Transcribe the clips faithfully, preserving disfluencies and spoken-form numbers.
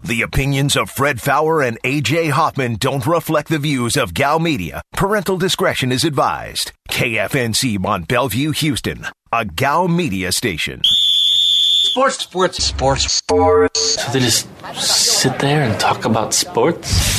The opinions of Fred Faour and A J Hoffman don't reflect the views of Gal Media. Parental discretion is advised. K F N C Mont Bellevue, Houston, a Gal Media station. Sports, sports, sports, sports. So they just sit there and talk about sports?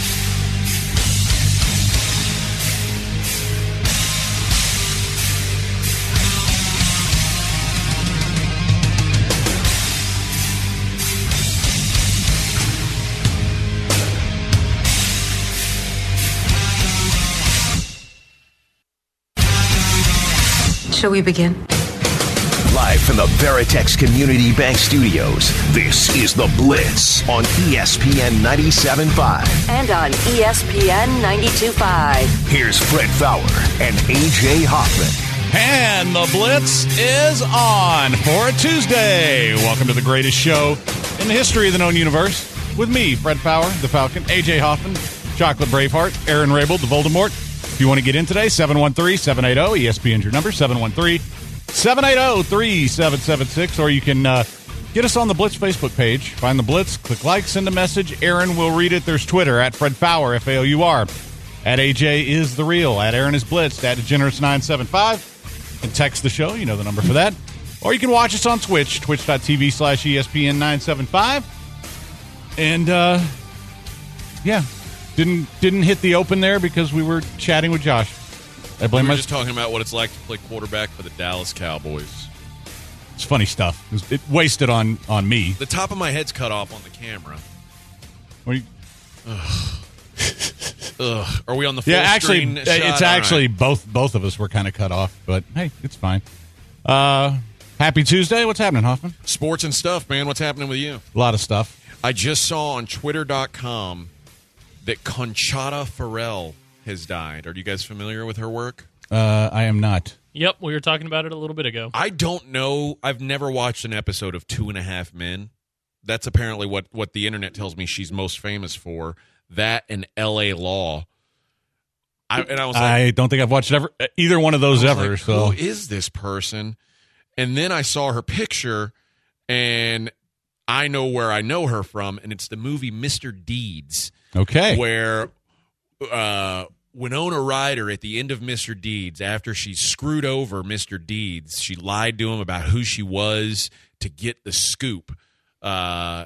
Shall we begin? Live from the Veritex Community Bank Studios, this is The Blitz on E S P N ninety-seven point five. And on E S P N ninety-two point five. Here's Fred Faour and A J Hoffman. And The Blitz is on for a Tuesday. Welcome to the greatest show in the history of the known universe. With me, Fred Faour, the Falcon, A J Hoffman, Chocolate Braveheart, Aaron Rabel, the Voldemort. If you want to get in today, seven one three, seven eight zero, E S P N's your number, seven one three, seven eight zero, three seven seven six, or you can uh, get us on the Blitz Facebook page. Find the Blitz, click like, send a message. Aaron will read it. There's Twitter, at Fred Faour, F A O U R. At A J is the real. At Aaron is Blitz. At Degenerates nine seven five. And text the show. You know the number for that. Or you can watch us on Twitch, twitch.tv slash ESPN 975. And, uh, yeah. Didn't didn't hit the open there because we were chatting with Josh. I blame we were my, just talking about what it's like to play quarterback for the Dallas Cowboys. It's funny stuff. It, was, it wasted on, on me. The top of my head's cut off on the camera. Are you, Ugh. Ugh. Are we on the full yeah, actually, screen it's shot? actually Right. both both of us were kind of cut off, but hey, it's fine. Uh, happy Tuesday. What's happening, Hoffman? Sports and stuff, man. What's happening with you? A lot of stuff. I just saw on Twitter dot com that Conchata Farrell has died. Are you guys familiar with her work? Uh, I am not. Yep, we were talking about it a little bit ago. I don't know. I've never watched an episode of Two and a Half Men. That's apparently what, what the internet tells me she's most famous for. That and L A Law. I, and I was like, I don't think I've watched ever either one of those ever. Like, so who is this person? And then I saw her picture, and I know where I know her from, and it's the movie Mister Deeds. Okay. Where uh, Winona Ryder at the end of Mister Deeds, after she screwed over Mister Deeds, she lied to him about who she was to get the scoop. Uh,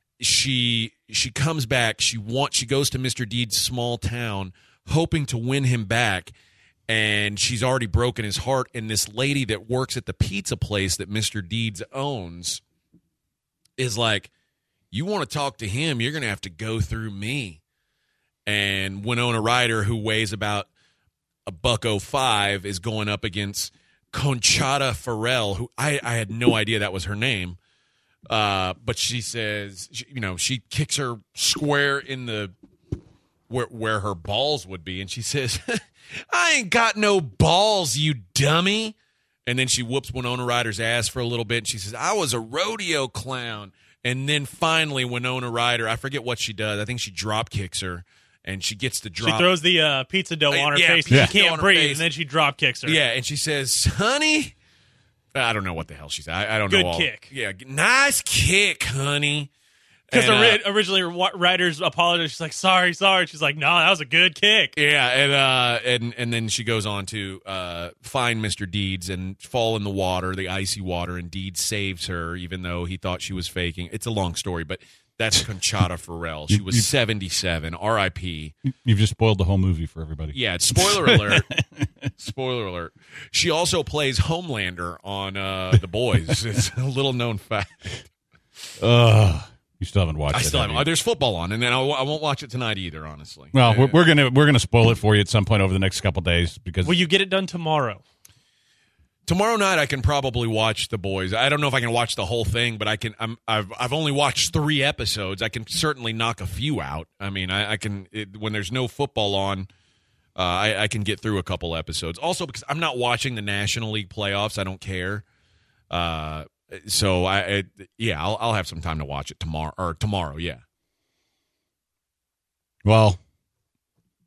she she comes back. She wants. She goes to Mister Deeds' small town, hoping to win him back, and she's already broken his heart. And this lady that works at the pizza place that Mister Deeds owns is like, you want to talk to him, you're going to have to go through me. And Winona Ryder, who weighs about a buck oh five, is going up against Conchata Farrell, who I, I had no idea that was her name. Uh, but she says, she, you know, she kicks her square in the where where her balls would be, and she says, I ain't got no balls, you dummy. And then she whoops Winona Ryder's ass for a little bit, and she says, I was a rodeo clown. And then finally, Winona Ryder, I forget what she does. I think she drop kicks her, and she gets the drop. She throws the uh, pizza dough on her yeah, face, pizza and she dough can't on her breathe, face. and then she drop kicks her. Yeah, and she says, honey, I don't know what the hell she said. I, I don't Good know. All. kick. Yeah, nice kick, honey. Because And, uh, originally, Ryder's apologized. She's like, sorry, sorry. She's like, no, that was a good kick. Yeah, and uh, and and then she goes on to uh, find Mister Deeds and fall in the water, the icy water, and Deeds saves her, even though he thought she was faking. It's a long story, but that's Conchata Farrell. She was seventy-seven, R I P You've just spoiled the whole movie for everybody. Yeah, spoiler alert. Spoiler alert. She also plays Homelander on uh, The Boys. It's a little known fact. Ugh. You still haven't watched I it. still have haven't. you? There's football on, and then I, I won't watch it tonight either, honestly. Well, Uh, we're, we're gonna we're gonna spoil it for you at some point over the next couple days because Will you get it done tomorrow? Tomorrow night I can probably watch The Boys. I don't know if I can watch the whole thing, but I can. I'm, I've I've only watched three episodes. I can certainly knock a few out. I mean, I, I can it, when there's no football on, uh, I, I can get through a couple episodes. Also, because I'm not watching the National League playoffs, I don't care. Uh, so I it, yeah, I'll I'll have some time to watch it tomorrow or tomorrow. Yeah. well,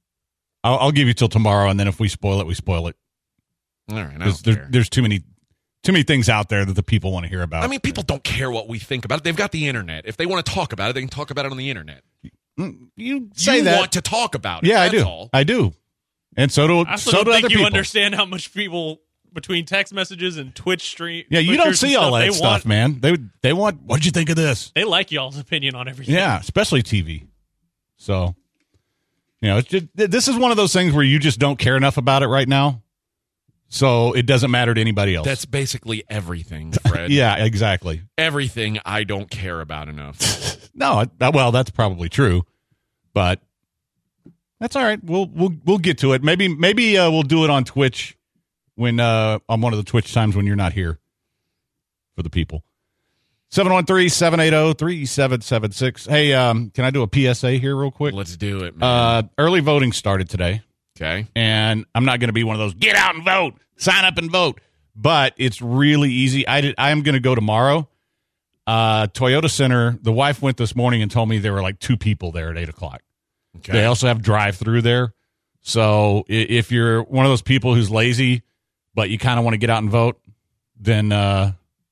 I'll, I'll give you till tomorrow, and then if we spoil it, we spoil it. All right. I There's, don't there, care. there's too many too many things out there that the people want to hear about. I mean, people don't care what we think about it. They've got the internet. If they want to talk about it, they can talk about it on the internet. You say you that. want to talk about it. Yeah, That's I do. All. I do. And so do, I also so don't do think other you people. understand how much people between text messages and Twitch stream. Yeah, you don't Twitchers see and all stuff, that they stuff, want, man. They they want. What'd you think of this? They like y'all's opinion on everything. Yeah, especially T V. So, you know, it's just, this is one of those things where you just don't care enough about it right now, so it doesn't matter to anybody else. That's basically everything, Fred. Yeah, exactly. Everything I don't care about enough. No, I- well, that's probably true, but that's all right. We'll we'll we'll get to it. Maybe maybe uh, we'll do it on Twitch when uh, on one of the Twitch times when you're not here for the people. seven one three, seven eight zero, three seven seven six. Hey, um, can I do a P S A here real quick? Let's do it, man. Uh, early voting started today. Okay. And I'm not going to be one of those, get out and vote, sign up and vote. But it's really easy. I did, I am going to go tomorrow. Uh, Toyota Center, the wife went this morning and told me there were like two people there at eight o'clock. Okay. They also have drive-through there. So i- if you're one of those people who's lazy, but you kind of want to get out and vote, then uh,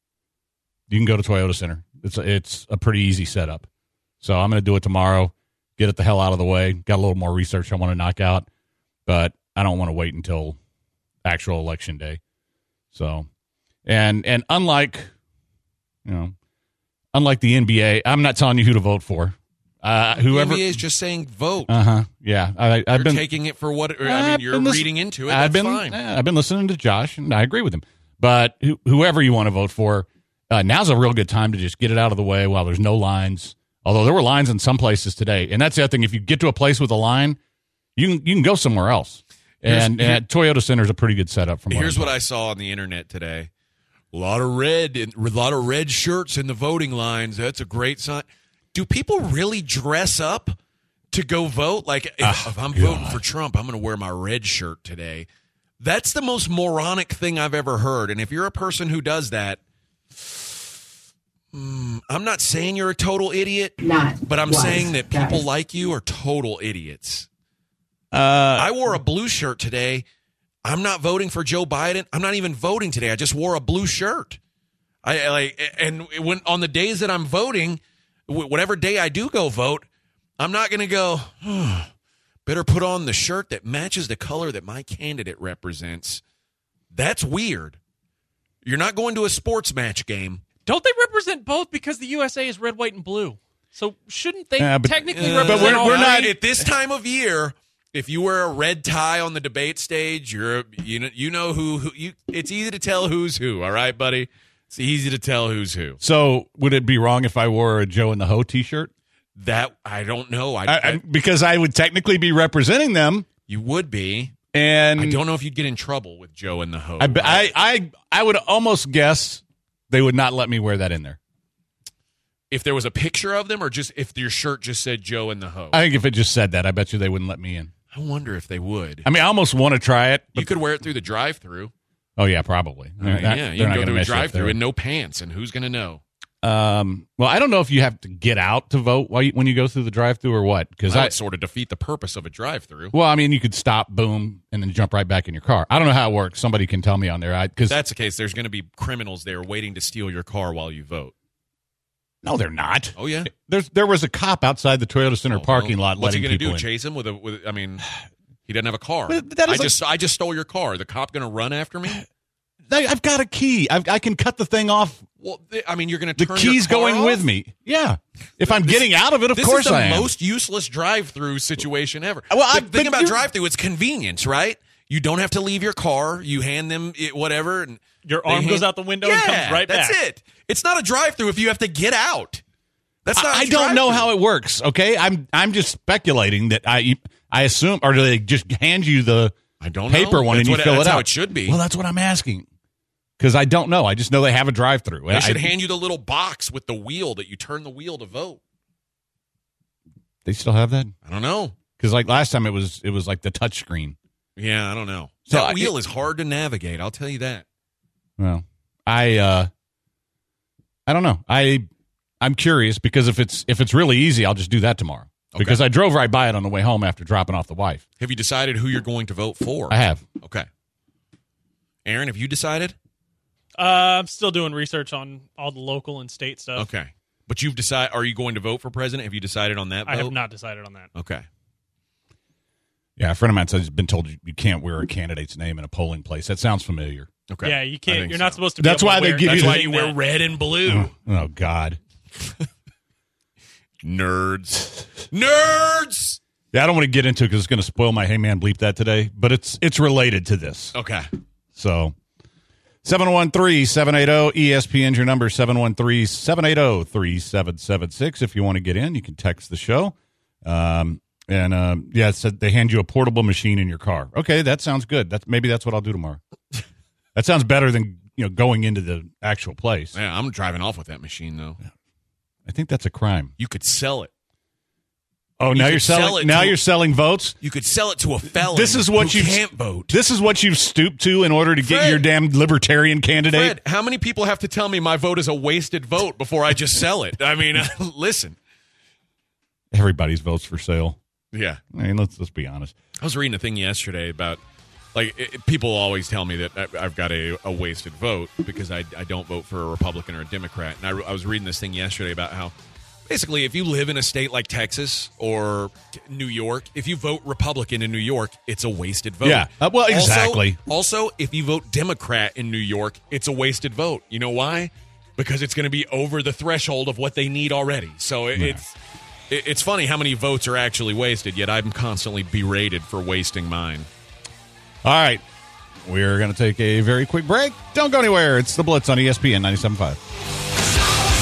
you can go to Toyota Center. It's a, it's a pretty easy setup. So I'm going to do it tomorrow, get it the hell out of the way. Got a little more research I want to knock out, but I don't want to wait until actual election day. So, and and unlike, you know, unlike the N B A, I'm not telling you who to vote for. Uh, whoever. The N B A is just saying vote. Uh huh. Yeah, I, I've You're been taking it for what. Or, I I've mean, you're been listen- reading into it. I've That's been, fine. eh, I've been listening to Josh, and I agree with him. But who, whoever you want to vote for, uh, now's a real good time to just get it out of the way while there's no lines. Although there were lines in some places today, and that's the other thing. If you get to a place with a line, you can you can go somewhere else. And, Here's- and Toyota Center is a pretty good setup. From Here's what, what I saw on the internet today: a lot of red, and a lot of red shirts in the voting lines. That's a great sign. Do people really dress up to go vote? Like, if, Oh, if I'm God. voting for Trump, I'm going to wear my red shirt today. That's the most moronic thing I've ever heard. And if you're a person who does that, mm, I'm not saying you're a total idiot, Not but I'm wise, saying that people guys. like you are total idiots. Uh, I wore a blue shirt today. I'm not voting for Joe Biden. I'm not even voting today. I just wore a blue shirt. I I like, and when on the days that I'm voting, wh- whatever day I do go vote, I'm not going to go, "Oh, better put on the shirt that matches the color that my candidate represents. That's weird. You're not going to a sports match game. Don't they represent both because the U S A is red, white, and blue? So shouldn't they Yeah, but- technically Uh, represent we're- all we're three? not- at this time of year. If you wear a red tie on the debate stage, you're you know you know who, who you. It's easy to tell who's who. All right, buddy. It's easy to tell who's who. so would it be wrong if I wore a Joe and the Ho T-shirt? That I don't know. I, I, I, I- because I would technically be representing them, you would be. and I don't know if you'd get in trouble with Joe and the Ho. I, I, I, I would almost guess they would not let me wear that in there. if there was a picture of them, or just if your shirt just said Joe and the Ho. I think if it just said that, I bet you they wouldn't let me in. I wonder if they would. I mean, I almost want to try it. But, You could wear it through the drive-through. oh yeah, probably. I mean, They're yeah, not- you they're can not go gonna through a mess you up drive-through there. in no pants, and who's going to know? Um, well, I don't know if you have to get out to vote while you, when you go through the drive-through or what. Because That I, would sort of defeat the purpose of a drive-through. well, I mean, you could stop, boom, and then jump right back in your car. I don't know how it works. Somebody can tell me on there. Because If that's the case, there's going to be criminals there waiting to steal your car while you vote. no, they're not. Oh yeah, There's there was a cop outside the Toyota Center Oh, parking well, lot What's he letting going to people do? in. Chase him with a? With, I mean, he doesn't have a car. But that is I a- just I just stole your car. The cop going to run after me? They- I've got a key. I've, I can cut the thing off. Well, th- I mean, you're going to The turn key's your car going off? with me. Yeah. If I'm getting out of it, of This course is the I am. most useless drive-through situation ever. Well, I- the thing but about you're- drive-through, it's convenience, right? You don't have to leave your car. You hand them it, whatever, and Your they arm hand- goes out the window yeah, and comes right that's back. it. It's not a drive-through if you have to get out. That's not. I, I a don't know drive-through. how it works. Okay, I'm I'm just speculating that I I assume, or do they just hand you the I don't paper know. one That's and you what- fill that's it out? how it should be. Well, that's what I'm asking because I don't know. I just know they have a drive-through. They should I- hand you the little box with the wheel that you turn the wheel to vote. They still have that I don't know. because like last time it was it was like the touch screen. Yeah, I don't know. So that I- wheel is hard to navigate. I'll tell you that. Well, I uh, I don't know. I I'm curious because if it's if it's really easy, I'll just do that tomorrow. Okay. Because I drove right by it on the way home after dropping off the wife. Have you decided who you're going to vote for? I have. Okay. Aaron, have you decided? Uh, I'm still doing research on all the local and state stuff. Okay. But you've decided, are you going to vote for president? Have you decided on that vote? I have not decided on that. Okay. Yeah, a friend of mine says he's been told you, you can't wear a candidate's name in a polling place. That sounds familiar. Okay. Yeah, you I can't. think You're so. not supposed to be That's able why to they wear, give That's you why the- you wear red and blue. Oh, oh God. Nerds. Nerds! Yeah, I don't want to get into it because it's going to spoil my hey man bleep that today, but it's it's related to this. Okay. So seven one three, seven eight zero, E S P N's your number, seven one three, seven eight zero, three seven seven six. If you want to get in, you can text the show. Um, and um, yeah, it said they hand you a portable machine in your car. Okay, that sounds good. That's maybe that's what I'll do tomorrow. That sounds better than, you know, going into the actual place. Yeah, I'm driving off with that machine, though. I think that's a crime. You could sell it. Oh, You now could you're selling sell it now to- you're selling votes? You could sell it to a felon This is what who you can't vote. This is what you've stooped to in order to get Fred. your damn libertarian candidate. Fred, how many people have to tell me my vote is a wasted vote before I just sell it? I mean, listen. Everybody's votes for sale. Yeah. I mean, let's let's be honest. I was reading a thing yesterday about, like, it, people always tell me that I- I've got a, a wasted vote because I, I don't vote for a Republican or a Democrat. And I, I was reading this thing yesterday about how, basically, if you live in a state like Texas or t- New York, if you vote Republican in New York, it's a wasted vote. Yeah. Uh, well, Also- exactly. Also, if you vote Democrat in New York, it's a wasted vote. You know why? Because it's going to be over the threshold of what they need already. So it, Yeah. it's it, it's funny how many votes are actually wasted, yet I'm constantly berated for wasting mine. All right. We're going to take a very quick break. Don't go anywhere. It's The Blitz on E S P N ninety-seven point five.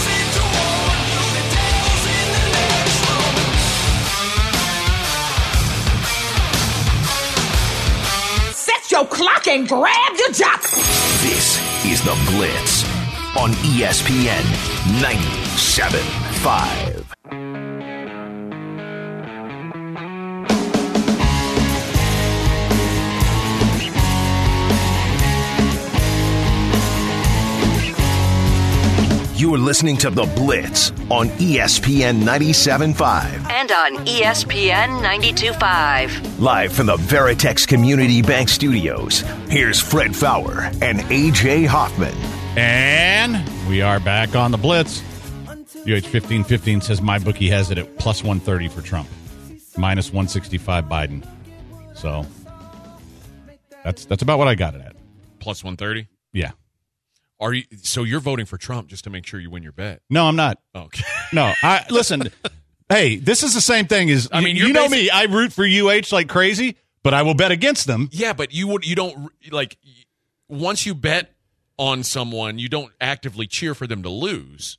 Set your clock and grab your jock. This is The Blitz on E S P N ninety-seven point five. You are listening to The Blitz on E S P N ninety-seven point five. And on E S P N ninety-two point five. Live from the Veritex Community Bank Studios, here's Fred Fowler and A J Hoffman. And we are back on The Blitz. U H fifteen fifteen says my bookie has it at plus one thirty for Trump, minus one sixty-five Biden. So that's that's about what I got it at. Plus one thirty? Yeah. Are you, so you're voting for Trump just to make sure you win your bet? No, I'm not. Okay. No, I listen. Hey, this is the same thing as I mean, you, you're you know basic- me. I root for U H like crazy, but I will bet against them. Yeah, but you would you don't like once you bet on someone, you don't actively cheer for them to lose.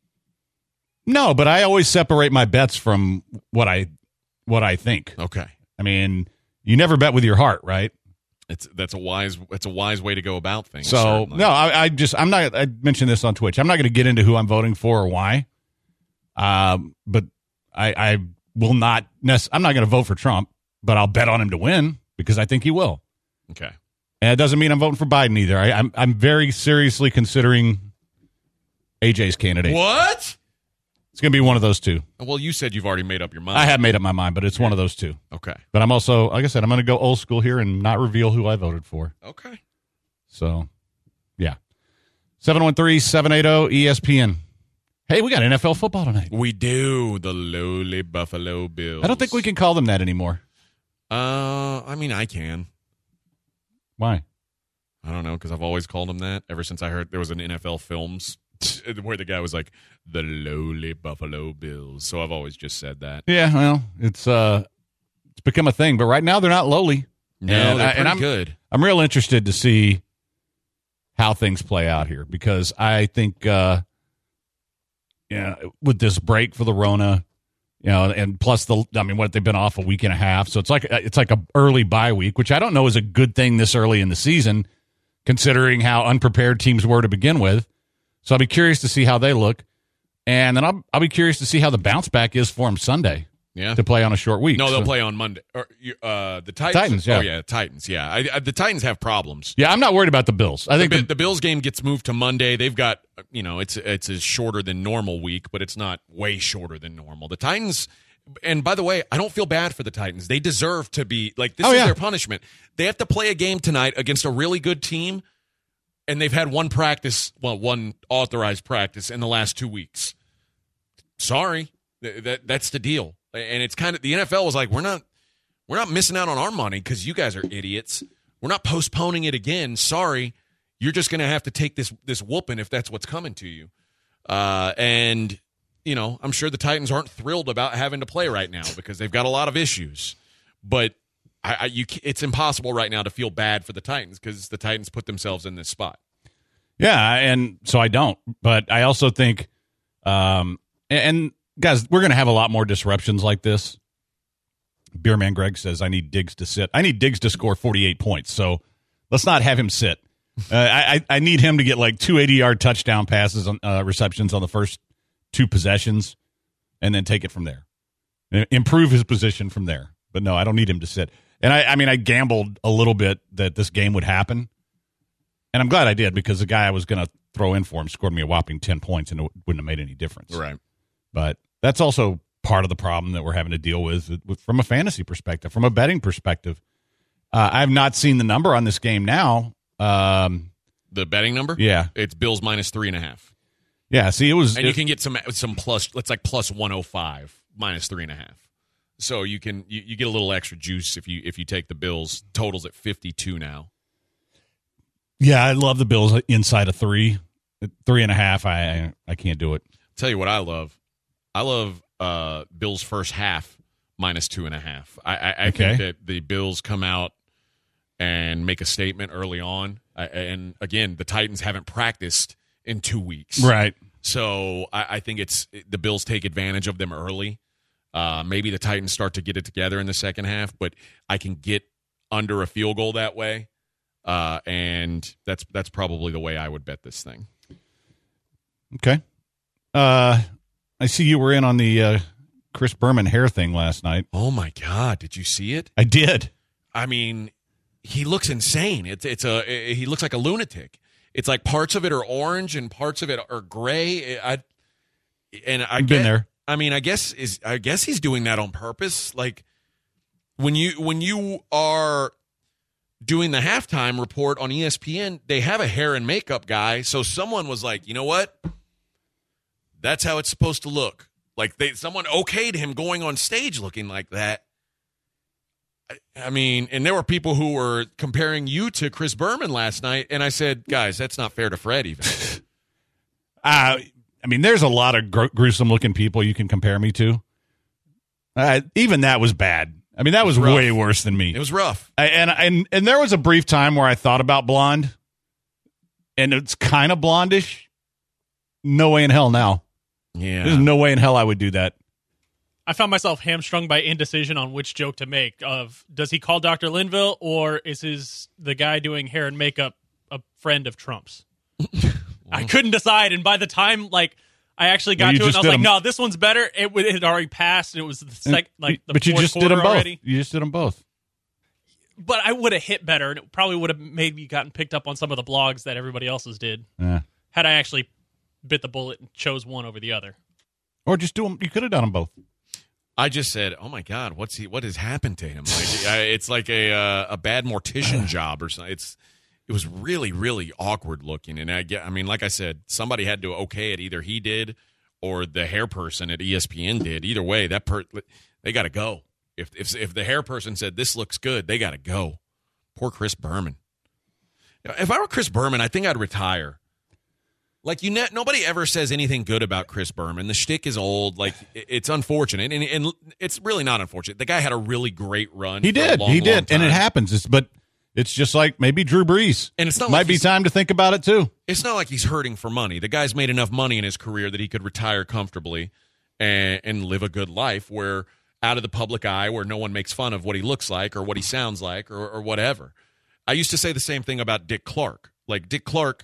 No, but I always separate my bets from what I what I think. Okay. I mean, you never bet with your heart, right? It's that's a wise it's a wise way to go about things. So certainly. no, I, I just I'm not. I mentioned this on Twitch. I'm not going to get into who I'm voting for or why. Um, but I, I will not. Nec- I'm not going to vote for Trump, but I'll bet on him to win because I think he will. Okay. And it doesn't mean I'm voting for Biden either. I, I'm I'm very seriously considering A J's candidate. What? It's going to be one of those two. Well, you said you've already made up your mind. I have made up my mind, but it's one of those two. Okay. But I'm also, like I said, I'm going to go old school here and not reveal who I voted for. Okay. So, yeah. seven one three, seven eight zero, E S P N. Hey, we got N F L football tonight. We do. The lowly Buffalo Bills. I don't think we can call them that anymore. Uh, I mean, I can. Why? I don't know, because I've always called them that ever since I heard there was an N F L Films where the guy was like, the lowly Buffalo Bills. So I've always just said that. Yeah, well, it's uh, it's become a thing. But right now, they're not lowly. No, And they're I- pretty and I'm, good. I'm real interested to see how things play out here because I think, uh, yeah, with this break for the Rona, you know, and plus the, I mean, what they've been off a week and a half, so it's like it's like a early bye week, which I don't know is a good thing this early in the season, considering how unprepared teams were to begin with. So I'll be curious to see how they look, and then I'll I'll be curious to see how the bounce back is for them Sunday. Yeah. To play on a short week. No, they'll So- play on Monday. Or, uh, the Titans. Titans, yeah. Oh, yeah, Titans, yeah. I, I, the Titans have problems. Yeah, I'm not worried about the Bills. I The, think Bi- the, the Bills game gets moved to Monday. They've got, you know, it's it's a shorter than normal week, but it's not way shorter than normal. The Titans, and by the way, I don't feel bad for the Titans. They deserve to be, like, this Oh, is yeah. their punishment. They have to play a game tonight against a really good team, and they've had one practice, well, one authorized practice in the last two weeks. Sorry, that that's the deal. And it's kind of the N F L was like, we're not we're not missing out on our money because you guys are idiots. We're not postponing it again. Sorry, you're just going to have to take this this whooping if that's what's coming to you. Uh, and you know, I'm sure the Titans aren't thrilled about having to play right now because they've got a lot of issues. But I, I, you, it's impossible right now to feel bad for the Titans because the Titans put themselves in this spot. Yeah, and so I don't. But I also think, um, and, and guys, we're going to have a lot more disruptions like this. Beerman Greg says, I need Diggs to sit. I need Diggs to score forty-eight points, so let's not have him sit. Uh, I, I need him to get like two eighty-yard touchdown passes, on uh, receptions on the first two possessions, and then take it from there. Improve his position from there. But no, I don't need him to sit. And I, I mean, I gambled a little bit that this game would happen, and I'm glad I did because the guy I was going to throw in for him scored me a whopping ten points, and it wouldn't have made any difference. Right. But that's also part of the problem that we're having to deal with, with from a fantasy perspective, from a betting perspective. Uh, I have not seen the number on this game now. Um, the betting number? Yeah. It's Bills minus three and a half. Yeah, see, it was... And it, you can get some some plus, it's like plus one oh five, minus three and a half. So you can you, you get a little extra juice if you if you take the Bills. Totals at fifty-two now. Yeah, I love the Bills inside of three. At three and a half, I, I, I can't do it. I'll tell you what I love. I love uh, Bills first half minus two and a half. I, I, I okay. think that the Bills come out and make a statement early on. I, and again, the Titans haven't practiced in two weeks. Right. So I, I think it's the Bills take advantage of them early. Uh, maybe the Titans start to get it together in the second half, but I can get under a field goal that way. Uh, and that's that's probably the way I would bet this thing. Okay. Uh, I see you were in on the uh, Chris Berman hair thing last night. Oh, my God. Did you see it? I did. I mean, he looks insane. It's it's a He looks like a lunatic. It's like parts of it are orange and parts of it are gray. I and I I've been there. I mean, I guess is I guess he's doing that on purpose. Like when you when you are doing the halftime report on E S P N, they have a hair and makeup guy. So someone was like, you know what? That's how it's supposed to look. Like they someone okayed him going on stage looking like that. I, I mean, and there were people who were comparing you to Chris Berman last night, and I said, guys, that's not fair to Fred even. uh I mean, there's a lot of gr- gruesome-looking people you can compare me to. Uh, even that was bad. I mean, that was, was way worse than me. It was rough. I, and and and there was a brief time where I thought about blonde, and it's kind of blondish. No way in hell now. Yeah, there's no way in hell I would do that. I found myself hamstrung by indecision on which joke to make. Of does he call Doctor Linville, or is his the guy doing hair and makeup a friend of Trump's? I couldn't decide, and by the time like I actually got well, to it, and I was like, them. "No, this one's better." It, it had already passed, and it was the sec- like the but you fourth just did quarter them both. already. You just did them both. But I would have hit better, and it probably would have maybe gotten picked up on some of the blogs that everybody else's did. Yeah. Had I actually bit the bullet and chose one over the other, or just do them. You could have done them both. I just said, "Oh my God, what's he? What has happened to him? Like, I, it's like a uh, a bad mortician job or something." It's it was really really awkward looking, and I get. I mean, like I said, somebody had to okay it. Either he did, or the hair person at E S P N did. Either way, that per they got to go. If if if the hair person said this looks good, they got to go. Poor Chris Berman. If I were Chris Berman, I think I'd retire. Like you, ne- nobody ever says anything good about Chris Berman. The shtick is old. Like it's unfortunate, and, and it's really not unfortunate. The guy had a really great run. He did, for a long, he did, long time. and it happens. It's, but it's just like maybe Drew Brees, and it's not might like be time to think about it too. It's not like he's hurting for money. The guy's made enough money in his career that he could retire comfortably and, and live a good life, where out of the public eye, where no one makes fun of what he looks like or what he sounds like or, or whatever. I used to say the same thing about Dick Clark. Like Dick Clark.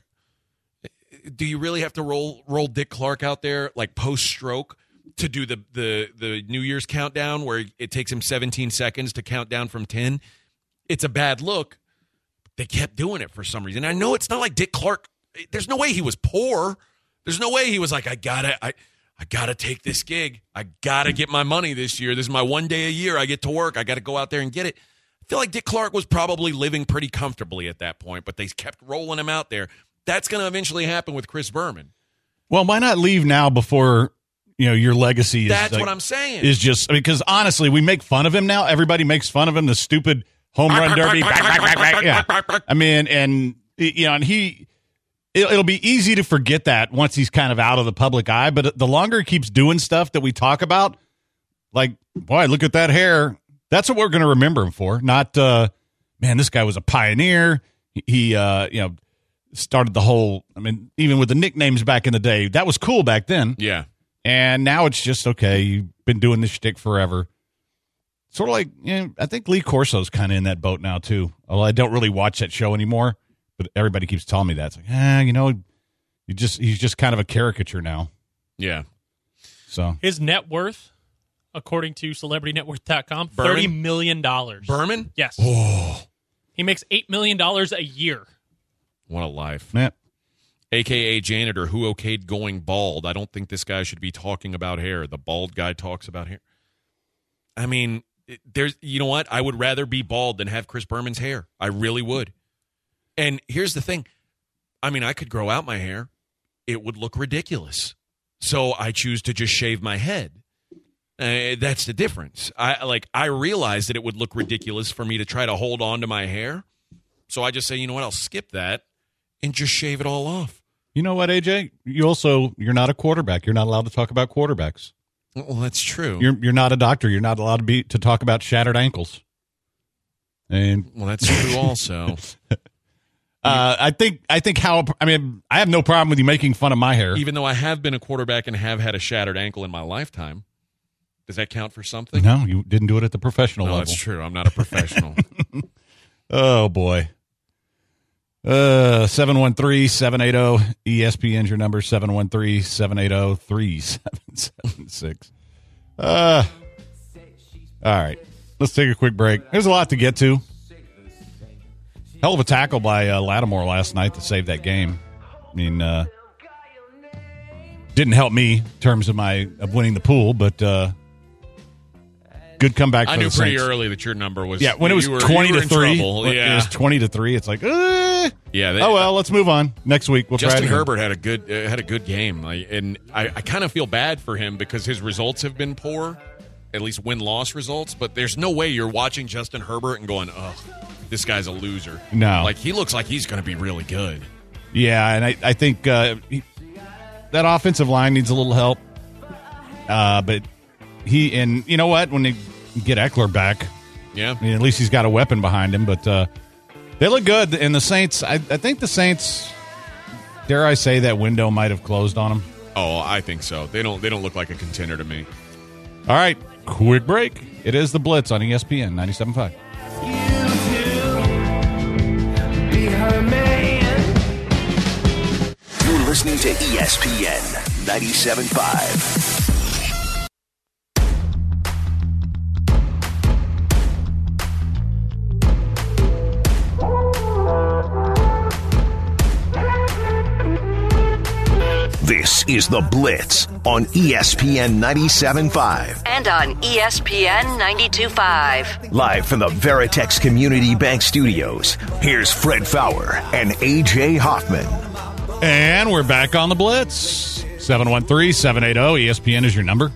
Do you really have to roll roll Dick Clark out there like post stroke to do the, the the New Year's countdown where it takes him seventeen seconds to count down from ten? It's a bad look. They kept doing it for some reason. I know it's not like Dick Clark. There's no way he was poor. There's no way he was like, I gotta I I gotta take this gig. I gotta get my money this year. This is my one day a year. I get to work. I gotta go out there and get it. I feel like Dick Clark was probably living pretty comfortably at that point, but they kept rolling him out there. That's going to eventually happen with Chris Berman. Well, why not leave now before, you know, your legacy is That's like, what I'm saying. Is just because honestly, we make fun of him now. Everybody makes fun of him. The stupid home run derby. Yeah. I mean, and you know, and he it, it'll be easy to forget that once he's kind of out of the public eye. But the longer he keeps doing stuff that we talk about, like, boy, look at that hair. That's what we're going to remember him for. Not, uh, man, this guy was a pioneer. He, he uh, you know, started the whole. I mean, even with the nicknames back in the day, that was cool back then. Yeah. And now it's just, okay, you've been doing this shtick forever. Sort of like, you know, I think Lee Corso's kind of in that boat now, too. Although I don't really watch that show anymore, but everybody keeps telling me that. It's like, ah, you know, you just he's just kind of a caricature now. Yeah. So his net worth, according to celebrity net worth dot com, Berman? thirty million dollars. Berman? Yes. Oh. He makes eight million dollars a year. What a life. Yeah. A K A janitor who okayed going bald. I don't think this guy should be talking about hair. The bald guy talks about hair. I mean, there's, you know what? I would rather be bald than have Chris Berman's hair. I really would. And here's the thing. I mean, I could grow out my hair. It would look ridiculous. So I choose to just shave my head. Uh, that's the difference. I like. I realize that it would look ridiculous for me to try to hold on to my hair. So I just say, you know what? I'll skip that and just shave it all off. You know what, A J? You also, you're not a quarterback. You're not allowed to talk about quarterbacks. Well, that's true. You're you're not a doctor. You're not allowed to be to talk about shattered ankles. And well, that's true also. uh, I think I think how I mean I have no problem with you making fun of my hair. Even though I have been a quarterback and have had a shattered ankle in my lifetime, does that count for something? No, you didn't do it at the professional no, level. That's true. I'm not a professional. Oh boy. Uh, seven one three, seven eight zero E S P N's your number, seven one three, seven eight zero, three seven seven six. Uh, all right. Let's take a quick break. There's a lot to get to. Hell of a tackle by uh, Lattimore last night to save that game. I mean, uh, didn't help me in terms of my of winning the pool, but uh, good comeback for I knew the pretty Saints. early that your number was. Yeah, when it was were, twenty to three. Trouble. Yeah, it was twenty to three. It's like, uh, yeah. They, oh well, let's move on. Next week we'll Justin try it again. Herbert had a good uh, had a good game, like, and I, I kind of feel bad for him because his results have been poor, at least win loss results. But there's no way you're watching Justin Herbert and going, "Oh, this guy's a loser." No, like he looks like he's going to be really good. Yeah, and I I think uh, he, that offensive line needs a little help. Uh, but he and you know what, when they get Eckler back, yeah, I mean, at least he's got a weapon behind him. But uh, they look good, and the Saints. I, I think the Saints. Dare I say that window might have closed on them? Oh, I think so. They don't. They don't look like a contender to me. All right, quick break. It is the Blitz on E S P N ninety-seven point five. You're listening to E S P N ninety-seven point five. This is The Blitz on E S P N ninety-seven point five. And on E S P N ninety-two point five. Live from the Veritex Community Bank Studios, here's Fred Fowler and A J Hoffman. And we're back on The Blitz. seven one three, seven eight zero, E S P N is your number.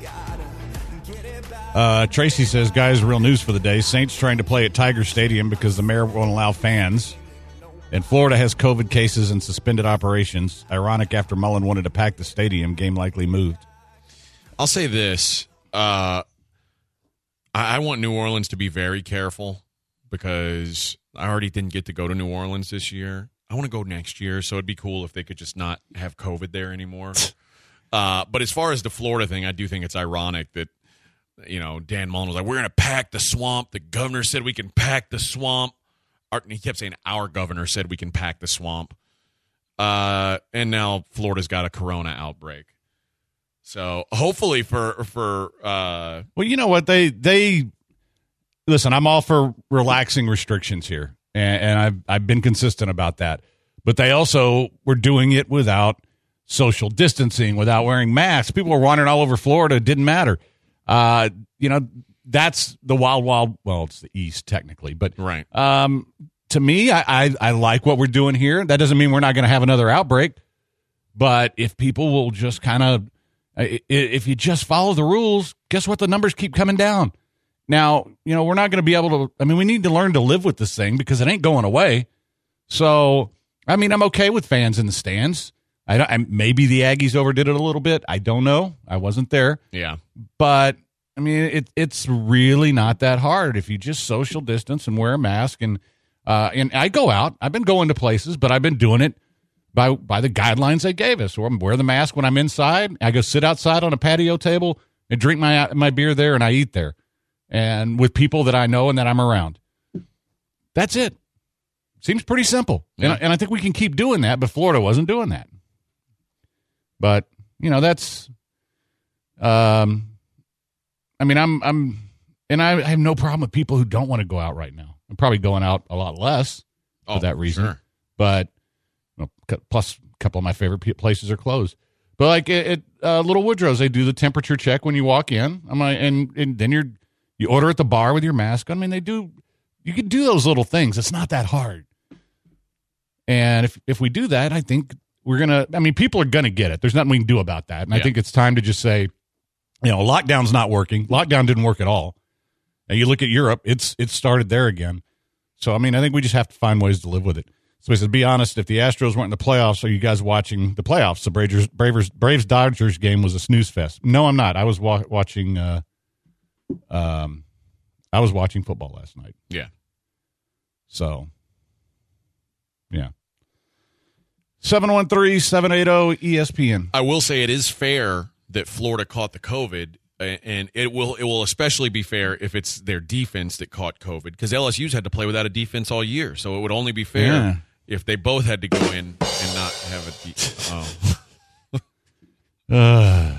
Uh, Tracy says, guys, real news for the day. Saints trying to play at Tiger Stadium because the mayor won't allow fans. And Florida has COVID cases and suspended operations. Ironic after Mullen wanted to pack the stadium, game likely moved. I'll say this. Uh, I, I want New Orleans to be very careful because I already didn't get to go to New Orleans this year. I want to go next year, so it'd be cool if they could just not have COVID there anymore. uh, but as far as the Florida thing, I do think it's ironic that, you know, Dan Mullen was like, we're going to pack the swamp. The governor said we can pack the swamp. Our, he kept saying our governor said we can pack the swamp. Uh, and now Florida's got a corona outbreak. So hopefully for for uh, well, you know what they they listen. I'm all for relaxing restrictions here, and, and I've I've been consistent about that. But they also were doing it without social distancing, without wearing masks. People were wandering all over Florida. It didn't matter. Uh, you know, that's the wild, wild. Well, it's the East technically, but right. Um, to me, I, I, I like what we're doing here. That doesn't mean we're not going to have another outbreak. But if people will just kind of, if you just follow the rules, guess what? The numbers keep coming down. Now, you know, we're not going to be able to, I mean, we need to learn to live with this thing because it ain't going away. So, I mean, I'm okay with fans in the stands. I, don't, I maybe the Aggies overdid it a little bit. I don't know. I wasn't there. Yeah. But, I mean, it, it's really not that hard if you just social distance and wear a mask. And, uh, and I go out. I've been going to places, but I've been doing it by by the guidelines they gave us. Or I wear the mask when I'm inside. I go sit outside on a patio table and drink my my beer there, and I eat there. And with people that I know and that I'm around. That's it. Seems pretty simple. Yeah. And, and I think we can keep doing that, but Florida wasn't doing that. But, you know, that's, um, I mean, I'm, I'm, and I have no problem with people who don't want to go out right now. I'm probably going out a lot less for oh, that reason. Sure. But, you know, plus a couple of my favorite places are closed. But like at uh, Little Woodrow's, they do the temperature check when you walk in. I'm like, and, and then you're, you order at the bar with your mask on. I mean, they do, you can do those little things. It's not that hard. And if, if we do that, I think we're going to, I mean, people are going to get it. There's nothing we can do about that. And yeah. I think it's time to just say, you know, lockdown's not working. Lockdown didn't work at all. And you look at Europe, it's it's started there again. So, I mean, I think we just have to find ways to live with it. So, he said, be honest, if the Astros weren't in the playoffs, are you guys watching the playoffs? The Braves, Braves, Braves Dodgers game was a snooze fest. No, I'm not. I was wa- watching uh, um, I was watching football last night. Yeah. So, yeah. seven one three, seven eight zero, E S P N. I will say it is fair that Florida caught the COVID, and it will it will especially be fair if it's their defense that caught COVID, because L S U's had to play without a defense all year, so it would only be fair yeah. if they both had to go in and not have a defense. Oh. uh,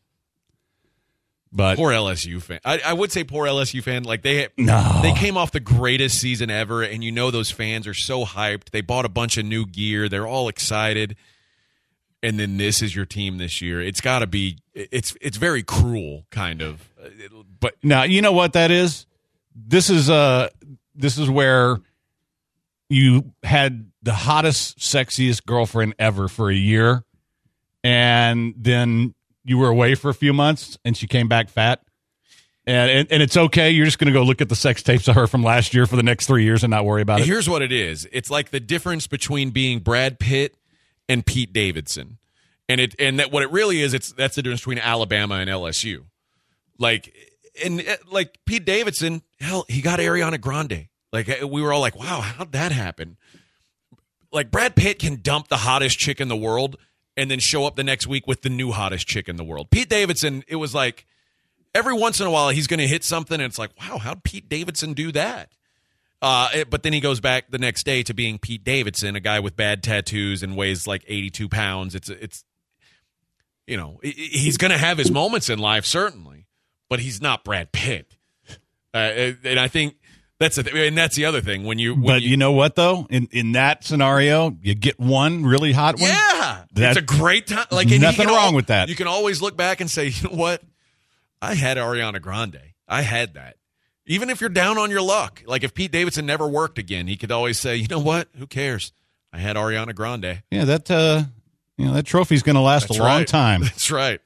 but poor L S U fan. I, I would say poor L S U fan. Like they no. they came off the greatest season ever, and you know those fans are so hyped. They bought a bunch of new gear. They're all excited. And then this is your team this year. It's got to be. It's it's very cruel, kind of. But now you know what that is. This is uh this is where you had the hottest, sexiest girlfriend ever for a year, and then you were away for a few months, and she came back fat. And and, and it's okay. You're just going to go look at the sex tapes of her from last year for the next three years and not worry about it. Here's what it is. It's like the difference between being Brad Pitt and Pete Davidson. And it and that what it really is, it's that's the difference between Alabama and L S U. Like and like Pete Davidson, hell, he got Ariana Grande. Like we were all like, wow, how'd that happen? Like Brad Pitt can dump the hottest chick in the world and then show up the next week with the new hottest chick in the world. Pete Davidson, it was like every once in a while he's going to hit something and it's like, wow, how'd Pete Davidson do that? Uh, it, but then he goes back the next day to being Pete Davidson, a guy with bad tattoos and weighs like eighty-two pounds. It's it's. You know, he's going to have his moments in life, certainly, but he's not Brad Pitt. Uh, and I think that's the th- and that's the other thing. When you, when but you, you know what though? In in that scenario, you get one really hot one. Yeah, that, it's a great time. Like nothing wrong al- with that. You can always look back and say, you know what? I had Ariana Grande. I had that. Even if you're down on your luck, like if Pete Davidson never worked again, he could always say, you know what? Who cares? I had Ariana Grande. Yeah, that. Uh, You know, that trophy's going to last That's a long right. time. That's right.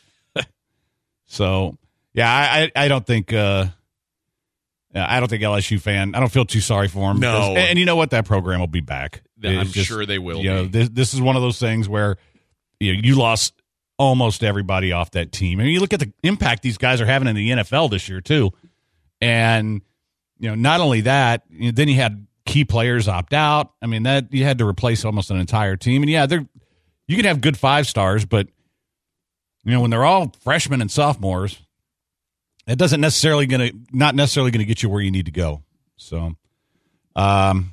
So, yeah, I, I, I don't think uh, I don't think L S U fan. I don't feel too sorry for him. No, because, and, and you know what? That program will be back. I'm It's just, sure they will. You know, be. this this is one of those things where you know, you lost almost everybody off that team. I mean, you look at the impact these guys are having in the N F L this year too, and you know, not only that, you know, then you had key players opt out. I mean, that you had to replace almost an entire team, and yeah, they're. You can have good five stars, but you know when they're all freshmen and sophomores, that doesn't necessarily going to not necessarily going to get you where you need to go. So, um,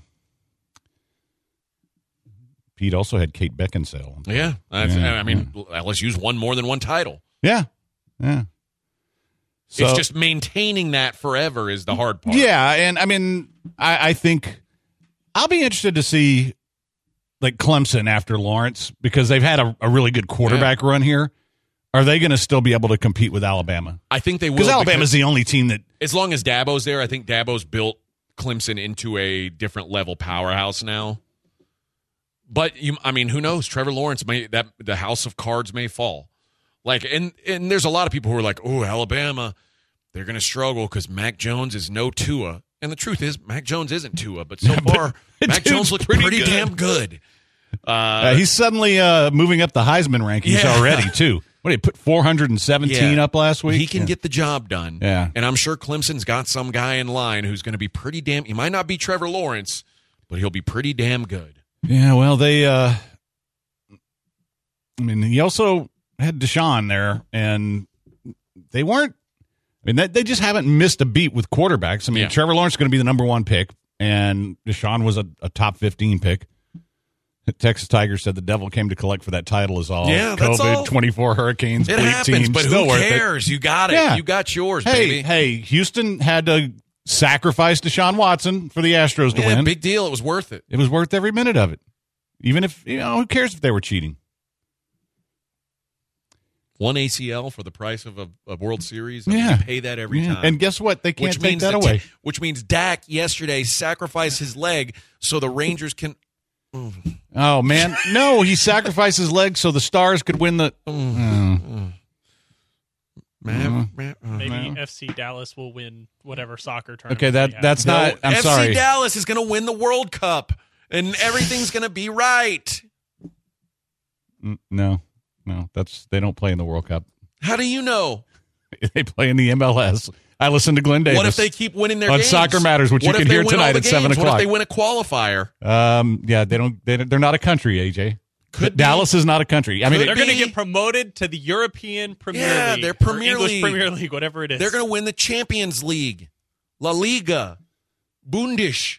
Pete also had Kate Beckinsale. Yeah, yeah I mean, yeah. L S U's won more than one title. Yeah, yeah. So, it's just maintaining that forever is the hard part. Yeah, and I mean, I, I think I'll be interested to see. Like Clemson after Lawrence, because they've had a, a really good quarterback yeah. run here. Are they going to still be able to compete with Alabama? I think they will. Because Alabama's the only team that... As long as Dabo's there, I think Dabo's built Clemson into a different level powerhouse now. But you, I mean, who knows? Trevor Lawrence may that the house of cards may fall. Like, and and there's a lot of people who are like, oh, Alabama, they're going to struggle because Mac Jones is no Tua. And the truth is, Mac Jones isn't Tua, but so far, Mac Jones looks pretty, pretty good. damn good. Uh, uh, he's suddenly uh, moving up the Heisman rankings yeah. already, too. What did he put four hundred seventeen yeah. up last week? He can yeah. get the job done. Yeah. And I'm sure Clemson's got some guy in line who's going to be pretty damn. He might not be Trevor Lawrence, but he'll be pretty damn good. Yeah, well, they. Uh, I mean, he also had Deshaun there, and they weren't. I mean, they, they just haven't missed a beat with quarterbacks. I mean, yeah. Trevor Lawrence is going to be the number one pick, and Deshaun was a, a top fifteen pick. Texas Tigers said the devil came to collect for that title is all. Yeah, COVID, that's all. twenty-four hurricanes, it bleep happens, teams, but still who worth cares? It. You got it. Yeah. You got yours, hey, baby. Hey, Houston had to sacrifice Deshaun Watson for the Astros to yeah, win. Big deal. It was worth it. It was worth every minute of it. Even if, you know, who cares if they were cheating? One A C L for the price of a, a World Series. I Yeah. mean, you pay that every yeah. time. And guess what? They can't which take means that that away. T- which means Dak yesterday sacrificed his leg so the Rangers can. Mm. Oh, man. No, he sacrificed his leg so the Stars could win the. Mm. Mm. Man, Mm. Maybe No. F C Dallas will win whatever soccer tournament. Okay, that they have. that's No, not. I'm F C sorry. Dallas is going to win the World Cup, and everything's going to be right. Mm, No, no, that's they don't play in the World Cup. How do you know? They play in the M L S. I listen to Glenn Davis. What if they keep winning their on games? Soccer Matters, which what you if can they hear win all tonight the at seven games? o'clock. What if they win a qualifier? Um, yeah, they don't. They, they're not a country, A J. Could Dallas be. is not a country. I mean, They're it, going to get promoted to the European Premier Yeah, League. they're Premier or English League. Premier League, whatever it is. They're going to win the Champions League, La Liga, Bundish.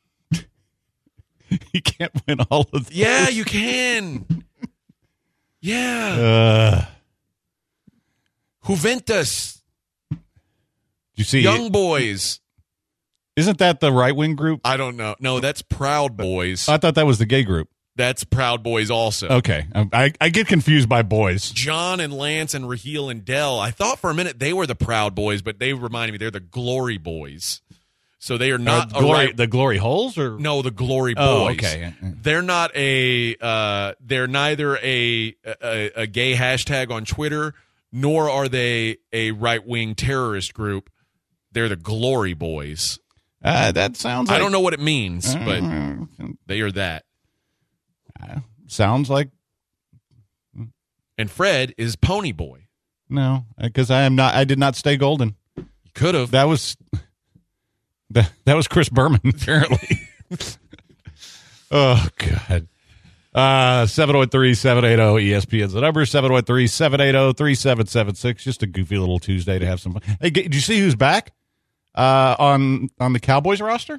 you can't win all of. Those. Yeah, you can. Yeah. Uh, Juventus, you see, Young Boys. Isn't that the right wing group? I don't know. No, that's Proud Boys. I thought that was the gay group. That's Proud Boys also. Okay, I, I get confused by boys. John and Lance and Raheel and Dell. I thought for a minute they were the Proud Boys, but they reminded me they're the Glory Boys. So they are not uh, glory, a right, the glory holes, or no, the Glory Boys. Oh, okay. They're not a. Uh, they're neither a, a a gay hashtag on Twitter, nor are they a right wing terrorist group. They're the Glory Boys. Uh, that sounds. Like, I don't know what it means, uh, but they are that. Uh, sounds like. And Fred is Pony Boy. No, because I am not. I did not stay golden. You could have. That was. That, that was Chris Berman, apparently. Oh, God. Uh, seven oh three, seven eighty, E S P N's the number, seven oh three, seven eighty, three seven seven six. Just a goofy little Tuesday to have some fun. Hey, did you see who's back uh, on on the Cowboys roster?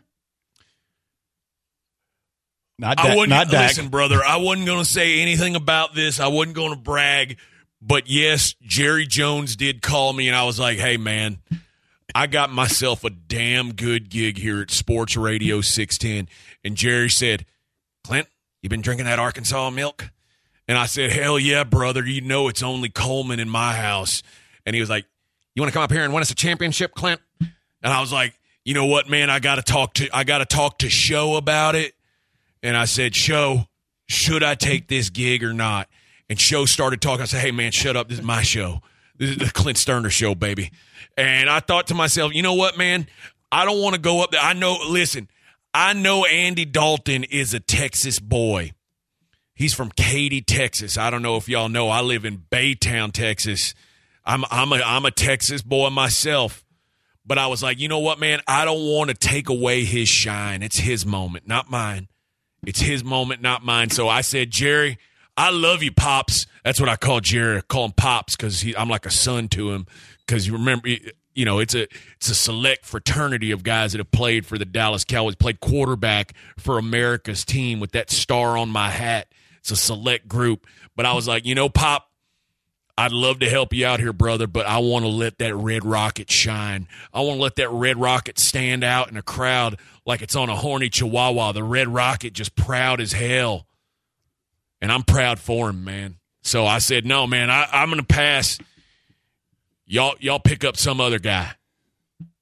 Not I Dak. wouldn't, Not Dak. listen, brother, I wasn't going to say anything about this. I wasn't going to brag. But, yes, Jerry Jones did call me, and I was like, hey, man, I got myself a damn good gig here at Sports Radio six ten. And Jerry said, Clint, you been drinking that Arkansas milk? And I said, hell yeah, brother. You know it's only Coleman in my house. And he was like, you want to come up here and win us a championship, Clint? And I was like, you know what, man? I got to talk to I got to talk to Show about it. And I said, Show, should I take this gig or not? And Show started talking. I said, hey, man, shut up. This is my show. This is the Clint Sterner show, baby. And I thought to myself, you know what, man? I don't want to go up there. I know, listen, I know Andy Dalton is a Texas boy. He's from Katy, Texas. I don't know if y'all know. I live in Baytown, Texas. I'm I'm a I'm a Texas boy myself. But I was like, you know what, man? I don't want to take away his shine. It's his moment, not mine. It's his moment, not mine. So I said, Jerry, I love you, Pops. That's what I call Jerry. I call him Pops because I'm like a son to him. Because you remember, you know, it's a it's a select fraternity of guys that have played for the Dallas Cowboys, played quarterback for America's team with that star on my hat. It's a select group. But I was like, you know, Pop, I'd love to help you out here, brother, but I want to let that red rocket shine. I want to let that red rocket stand out in a crowd like it's on a horny chihuahua. The red rocket just proud as hell. And I'm proud for him, man. So I said, no, man, I, I'm going to pass. Y'all y'all pick up some other guy.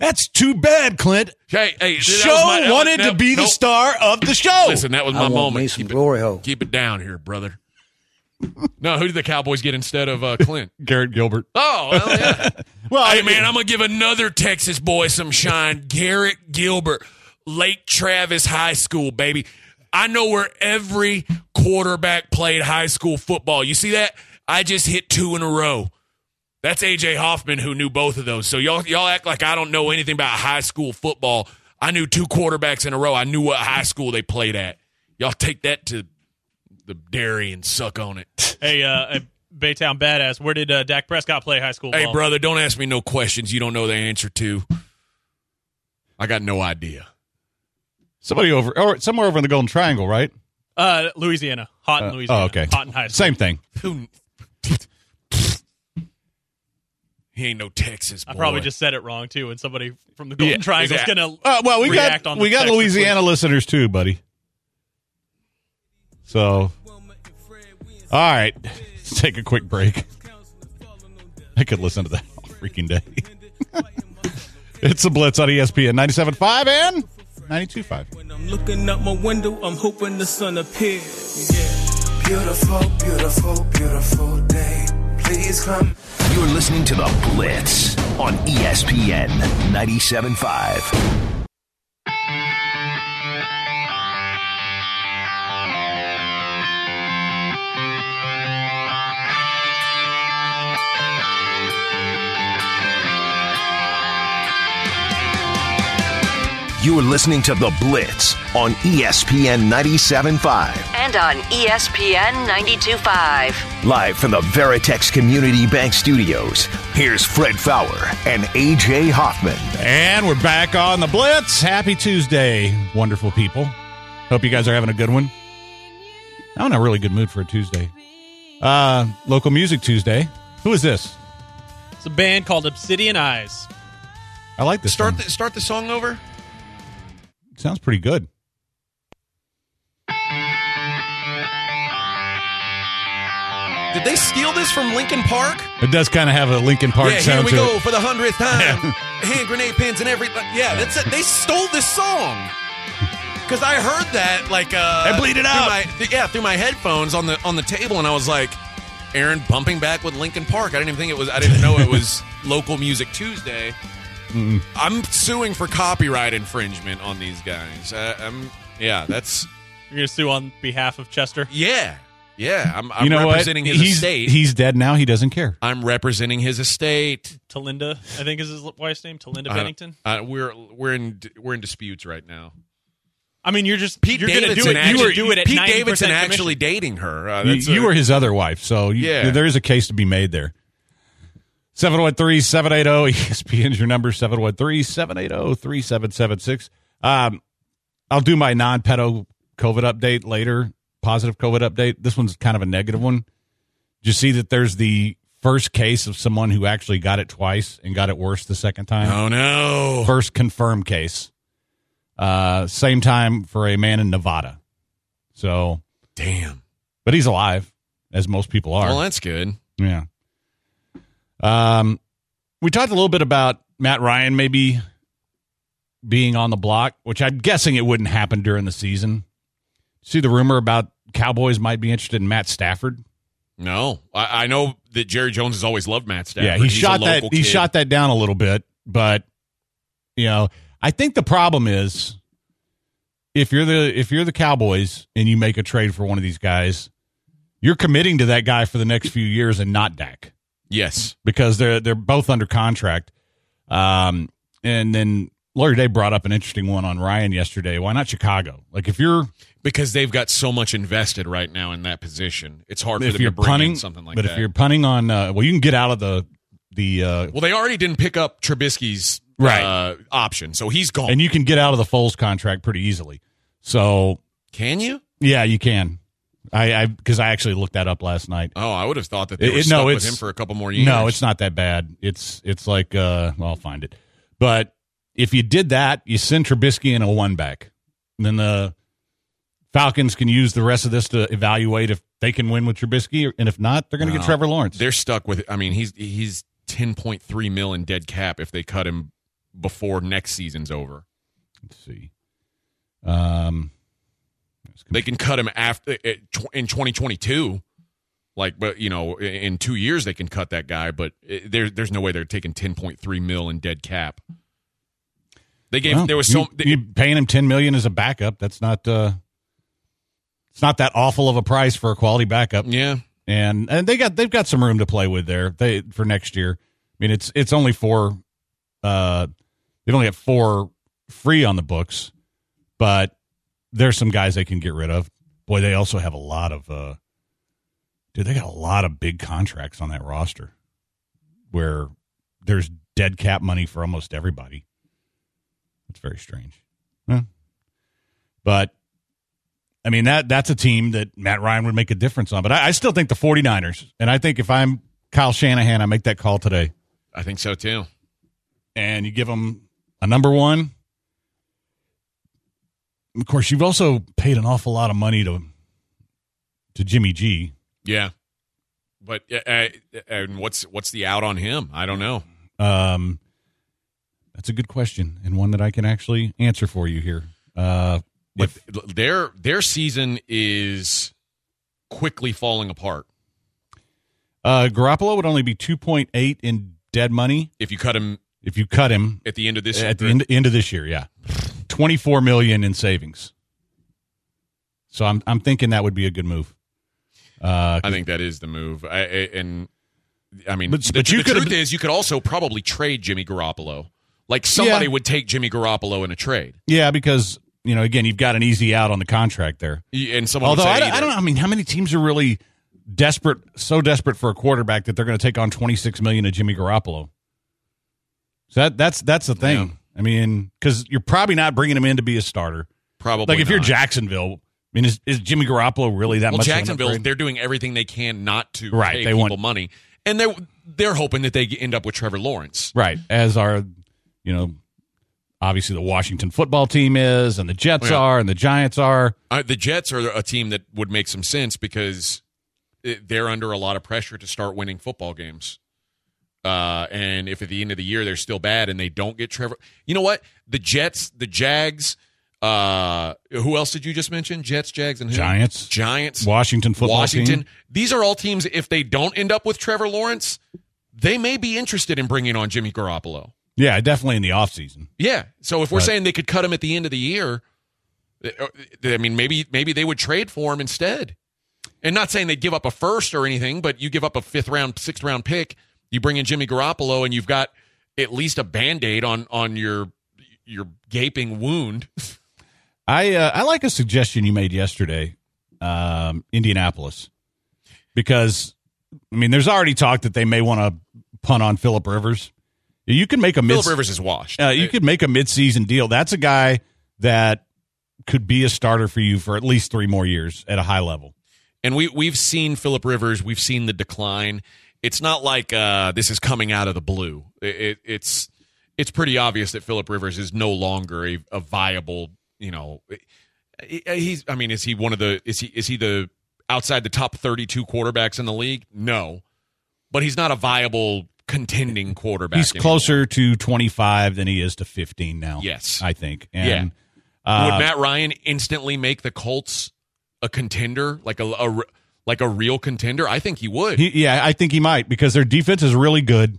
That's too bad, Clint. Hey, hey, that Show was my- that was- wanted that- to be the nope. star of the show. Listen, that was I my want moment. me some Keep glory it, hole. keep it down here, brother. No, who did the Cowboys get instead of uh, Clint? Garrett Gilbert. Oh, well, yeah. Well, Hey, I- man, I'm going to give another Texas boy some shine. Garrett Gilbert, Lake Travis High School, baby. I know where every quarterback played high school football. You see that? I just hit two in a row. That's A J Hoffman, who knew both of those. So y'all, y'all act like I don't know anything about high school football. I knew two quarterbacks in a row. I knew what high school they played at. Y'all take that to the dairy and suck on it. Hey, uh, Baytown Badass, where did uh, Dak Prescott play high school Hey, ball? brother, don't ask me no questions you don't know the answer to. I got no idea. Somebody over, or somewhere over in the Golden Triangle, right? Uh, Louisiana. Hot in Uh, Louisiana. oh, okay. Hot in high school. Same thing. Who? He ain't no Texas boy. I probably just said it wrong, too, and somebody from the Golden Yeah, Triangle is exact- going to Uh, well, we react got on the we got text Louisiana listeners too, buddy. So, all right, let's take a quick break. I could listen to that all freaking day. It's the Blitz on E S P N ninety-seven point five and ninety-two point five. When I'm looking out my window, I'm hoping the sun appears. Yeah. Beautiful, beautiful, beautiful day. Please come. You're listening to The Blitz on E S P N ninety-seven point five. You're listening to The Blitz on E S P N ninety-seven point five. And on E S P N ninety-two point five. Live from the Veritex Community Bank Studios, here's Fred Fowler and A J Hoffman. And we're back on The Blitz. Happy Tuesday, wonderful people. Hope you guys are having a good one. I'm in a really good mood for a Tuesday. Uh, local Music Tuesday. Who is this? It's a band called Obsidian Eyes. I like this. Start one. the, start the song over. Sounds pretty good. Did they steal this from Lincoln Park? It does kind of have a Linkin Park Yeah, here sound we to go it. for the hundredth time. Hand grenade pins and everything. Yeah, that's it. They stole this song. Because I heard that like uh, And bleed it through out. My, yeah, through my headphones on the on the table, and I was like, Aaron bumping back with Lincoln Park. I didn't even think it was. I didn't know it was Local Music Tuesday. Mm. I'm suing for copyright infringement on these guys. Uh, I'm yeah, that's You're going to sue on behalf of Chester? yeah, yeah. I'm, I'm You know what? representing his He's, estate. he's dead now. He doesn't care. I'm representing his estate. Talinda, I think is his wife's name. Talinda Uh, Bennington. Uh, we're we're in we're in disputes right now. I mean, you're just Pete you're going to do Davidson it. actually, You were do it at Pete ninety Davidson percent actually commission. dating her. Uh, You, that's you a- were his other wife, so you, Yeah. there is a case to be made there. seven one three, seven eight zero, E S P N is your number, seven one three, seven eight zero, three seven seven six. Um, I'll do my non-pedo COVID update later, positive COVID update. This one's kind of a negative one. Did you see that there's the first case of someone who actually got it twice and got it worse the second time? Oh, no. First confirmed case. Uh, same time for a man in Nevada. So, damn. But he's alive, as most people are. Well, that's good. Yeah. Um, we talked a little bit about Matt Ryan maybe being on the block, which I'm guessing it wouldn't happen during the season. See the rumor about Cowboys might be interested in Matt Stafford? No, I, I know that Jerry Jones has always loved Matt Stafford. Yeah, he He's shot a that. local He kid. shot that down a little bit, but you know, I think the problem is if you're the if you're the Cowboys and you make a trade for one of these guys, you're committing to that guy for the next few years and not Dak. Yes, because they're they're both under contract. Um, and then Larry Day brought up an interesting one on Ryan yesterday. Why not Chicago? Like if you're because they've got so much invested right now in that position, it's hard for if them you're to bring punting in something like but that. if you're punting on, uh, well, you can get out of the the uh, well, they already didn't pick up Trubisky's Right. uh, option, so he's gone. and you can get out of the Foles contract pretty easily. So Can you? yeah, you can. I I because I actually looked that up last night. Oh, I would have thought that they It- were it- stuck no, with it's- him for a couple more years. No, it's not that bad. It's it's like uh, well, I'll find it. But if you did that, you send Trubisky in a one back, and then the Falcons can use the rest of this to evaluate if they can win with Trubisky, and if not, they're going to No. get Trevor Lawrence. They're stuck with. I mean, he's he's ten point three mil in dead cap if they cut him before next season's over. Let's see. Um, they can cut him after in twenty twenty-two. Like, but you know, in two years they can cut that guy. But there, there's no way they're taking ten point three mil in dead cap. They gave well, there was so you, they, you paying him ten million as a backup. That's not. Uh, it's not that awful of a price for a quality backup. Yeah, and and they got they've got some room to play with there. They for next year. I mean, it's it's only four. Uh, they've only got four free on the books, but there's some guys they can get rid of. Boy, they also have a lot of. Uh, dude, they got a lot of big contracts on that roster, where there's dead cap money for almost everybody. It's very strange. Huh? But, I mean, that that's a team that Matt Ryan would make a difference on. But I, I still think the 49ers, and I think if I'm Kyle Shanahan, I make that call today. I think so, too. And you give them a number one. Of course, you've also paid an awful lot of money to to Jimmy G. Yeah. But uh, and what's what's the out on him? I don't know. Um. That's a good question, and one that I can actually answer for you here. Uh, but their their season is quickly falling apart. Uh, Garoppolo would only be two point eight in dead money if you cut him. If you cut him at the end of this year. At the end, end of this year, yeah, twenty-four million in savings. So I'm I'm thinking that would be a good move. Uh, I think that is the move. I, I, and I mean, but, the, but you the truth been, is, you could also probably trade Jimmy Garoppolo. Like somebody yeah. would take Jimmy Garoppolo in a trade. Yeah, because, you know, again, you've got an easy out on the contract there. And someone Although, would say I, I don't know, I mean, how many teams are really desperate, so desperate for a quarterback that they're going to take on twenty-six million dollars of Jimmy Garoppolo? So that, that's that's the thing. Yeah. I mean, because you're probably not bringing him in to be a starter. Probably Like if not. you're Jacksonville, I mean, is, is Jimmy Garoppolo really that well, much Jacksonville, of an upgrade? They're doing everything they can not to right, pay they people want, money. And they're, they're hoping that they end up with Trevor Lawrence. Right, as our, you know, obviously the Washington football team is, and the Jets yeah. are, and the Giants are. Uh, the Jets are a team that would make some sense because it, they're under a lot of pressure to start winning football games. Uh, and if at the end of the year they're still bad and they don't get Trevor, you know what? The Jets, the Jags, uh, who else did you just mention? Jets, Jags, and who? Giants. Giants. Washington football Washington. team. These are all teams, if they don't end up with Trevor Lawrence, they may be interested in bringing on Jimmy Garoppolo. Yeah, definitely in the offseason. Yeah. So if we're but, saying they could cut him at the end of the year, I mean, maybe maybe they would trade for him instead. And not saying they'd give up a first or anything, but you give up a fifth round, sixth round pick, you bring in Jimmy Garoppolo, and you've got at least a Band-Aid on, on your your gaping wound. I uh, I like a suggestion you made yesterday, um, Indianapolis, because, I mean, there's already talk that they may want to punt on Phillip Rivers. You can make a mid- Phillip Rivers is washed. Uh, you could make a midseason deal. That's a guy that could be a starter for you for at least three more years at a high level. And we we've seen Phillip Rivers. We've seen the decline. It's not like uh, this is coming out of the blue. It, it, it's it's pretty obvious that Phillip Rivers is no longer a, a viable. You know, he's. I mean, is he one of the? Is he is he the outside the top thirty-two quarterbacks in the league? No, but he's not a viable contending quarterback. He's anymore. closer to twenty-five than he is to fifteen now. Yes, I think. And, yeah. Uh, Would Matt Ryan instantly make the Colts a contender, like a, a like a real contender? I think he would. He, yeah, I think he might because their defense is really good.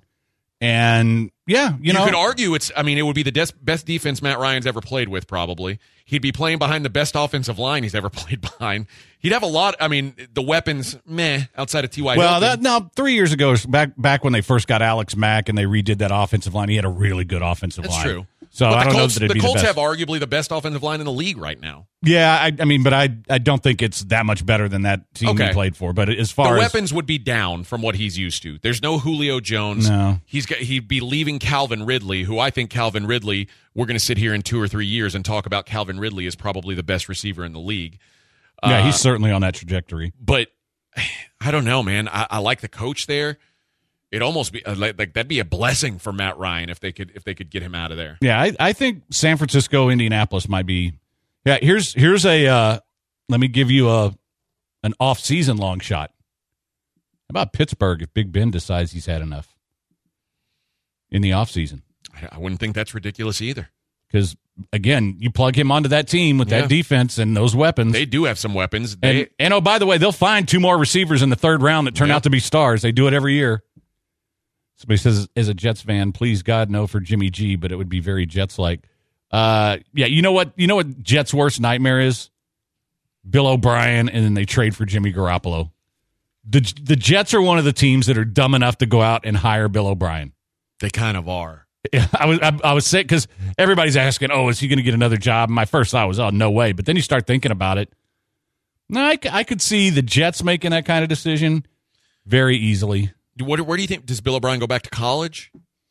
And yeah, you, you know, could argue it's. I mean, it would be the des- best defense Matt Ryan's ever played with. Probably, he'd be playing behind the best offensive line he's ever played behind. He'd have a lot. I mean, the weapons, meh, outside of T Y. Well, that, now three years ago, back back when they first got Alex Mack and they redid that offensive line, he had a really good offensive That's line. That's true. So but I don't Colts, know that it'd the be Colts the best. have arguably the best offensive line in the league right now. Yeah, I, I mean, but I I don't think it's that much better than that team okay. he played for. But as far the as weapons would be down from what he's used to. There's no Julio Jones. No, he's got, he'd be leaving Calvin Ridley, who I think Calvin Ridley. We're going to sit here in two or three years and talk about Calvin Ridley as probably the best receiver in the league. Yeah, uh, he's certainly on that trajectory. But I don't know, man. I, I like the coach there. It almost be like, like that'd be a blessing for Matt Ryan if they could if they could get him out of there. Yeah, I, I think San Francisco, Indianapolis might be. Yeah, here's here's a. Uh, let me give you a an off season long shot. How about Pittsburgh if Big Ben decides he's had enough in the off season? I wouldn't think that's ridiculous either. Because, again, you plug him onto that team with Yeah. that defense and those weapons. They do have some weapons. They, and, and, oh, by the way, they'll find two more receivers in the third round that turn Yep. out to be stars. They do it every year. Somebody says, as a Jets fan, please, God, no for Jimmy G, but it would be very Jets-like. Uh, yeah, you know what? You know what Jets' worst nightmare is? Bill O'Brien, and then they trade for Jimmy Garoppolo. The the Jets are one of the teams that are dumb enough to go out and hire Bill O'Brien. they kind of are. I was I, I was sick because everybody's asking, oh, is he going to get another job? And my first thought was, oh, no way. But then you start thinking about it. No, I, I could see the Jets making that kind of decision very easily. What, where do you think? Does Bill O'Brien go back to college?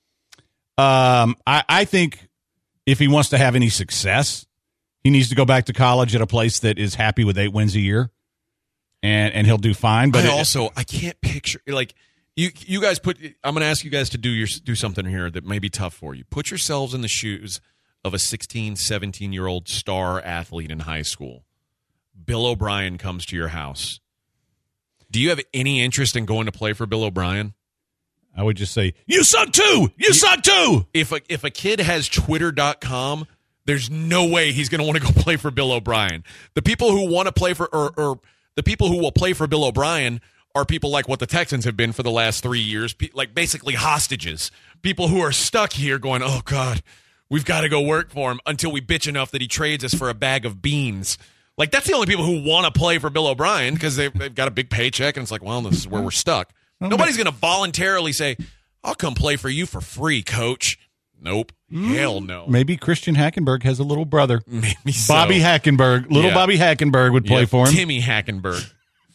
Um, I, I think if he wants to have any success, he needs to go back to college at a place that is happy with eight wins a year, and and he'll do fine. But I it, also I can't picture like you you guys put. I'm going to ask you guys to do your do something here that may be tough for you. Put yourselves in the shoes of a sixteen, seventeen year old star athlete in high school. Bill O'Brien comes to your house. Do you have any interest in going to play for Bill O'Brien? I would just say, you suck too! You, you suck too! If a, if a kid has Twitter dot com, there's no way he's going to want to go play for Bill O'Brien. The people who want to play for, or, or the people who will play for Bill O'Brien are people like what the Texans have been for the last three years, pe- like basically hostages. People who are stuck here going, oh, God, we've got to go work for him until we bitch enough that he trades us for a bag of beans. Like, that's the only people who want to play for Bill O'Brien because they've, they've got a big paycheck, and it's like, well, this is where we're stuck. Nobody's going to voluntarily say, I'll come play for you for free, coach. Nope. Mm. Hell no. Maybe Christian Hackenberg has a little brother. Maybe so. Bobby Hackenberg. Little yeah. Bobby Hackenberg would play yeah. for him. Timmy Hackenberg.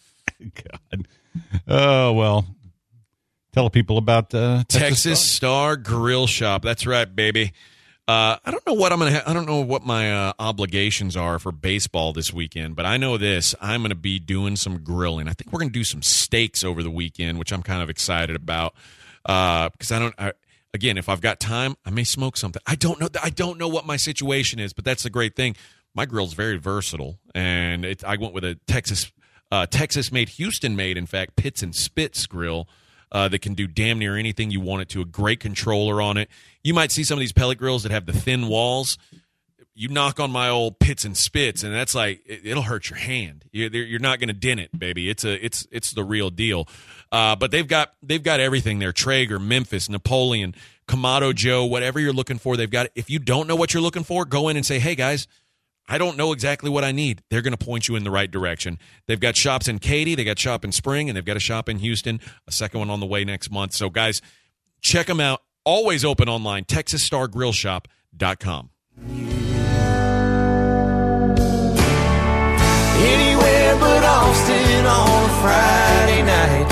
God. Oh, well. Tell people about uh, Texas, Texas Star. Star Grill Shop. That's right, baby. Uh, I don't know what I'm gonna. Ha- I don't know what my uh, obligations are for baseball this weekend, but I know this: I'm gonna be doing some grilling. I think we're gonna do some steaks over the weekend, which I'm kind of excited about. Uh, because I don't. I, again, if I've got time, I may smoke something. I don't know. I don't know what my situation is, but that's the great thing. My grill's very versatile, and it, I went with a Texas, uh, Texas-made, Houston-made, in fact, Pits and Spits grill. Uh, that can do damn near anything you want it to. A great controller on it. You might see some of these pellet grills that have the thin walls. You knock on my old Pits and Spits, and that's like it, it'll hurt your hand. You're, you're not going to dent it, baby. It's a it's it's the real deal. Uh, but they've got they've got everything there: Traeger, Memphis, Napoleon, Kamado Joe, whatever you're looking for. They've got it. If you don't know what you're looking for, go in and say, "Hey guys, I don't know exactly what I need." They're going to point you in the right direction. They've got shops in Katy, they got shop in Spring, and they've got a shop in Houston, a second one on the way next month. So, guys, check them out. Always open online, texas star grill shop dot com. Anywhere but Austin on a Friday night,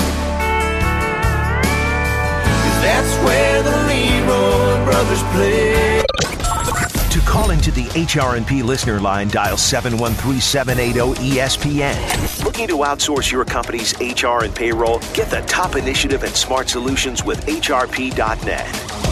'cause that's where the Leroy Brothers play. To call into the H R and P listener line, dial seven one three, seven eight zero, E S P N. Looking to outsource your company's H R and payroll? Get the top initiative and smart solutions with H R P dot net.